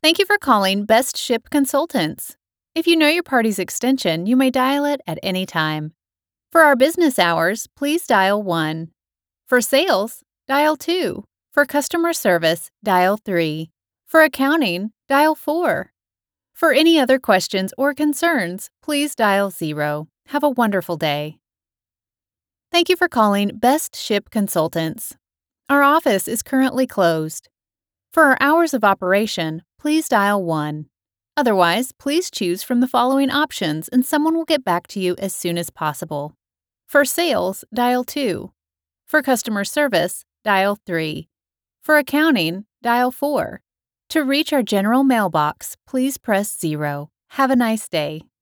Thank you for calling Best Ship Consultants. If you know your party's extension, you may dial it at any time. For our business hours, please dial 1. For sales, dial 2. For customer service, dial 3. For accounting, dial 4. For any other questions or concerns, please dial 0. Have a wonderful day. Thank you for calling Best Ship Consultants. Our office is currently closed. For our hours of operation, please dial 1. Otherwise, please choose from the following options and someone will get back to you as soon as possible. For sales, dial 2. For customer service, dial 3. For accounting, dial 4. To reach our general mailbox, please press 0. Have a nice day.